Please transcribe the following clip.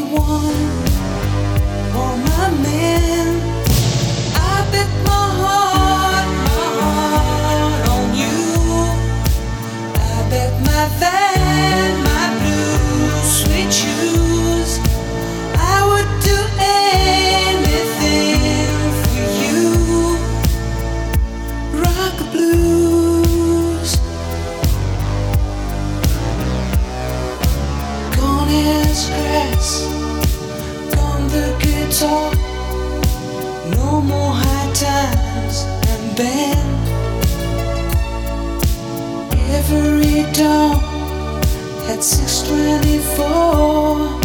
one, all my men. I bet my heart on you. I bet my van, my blue suede shoes. I would do anything for you. Rock the blues. Gone is grass, gone the guitar. No more high times and band. Every dawn at 6:24.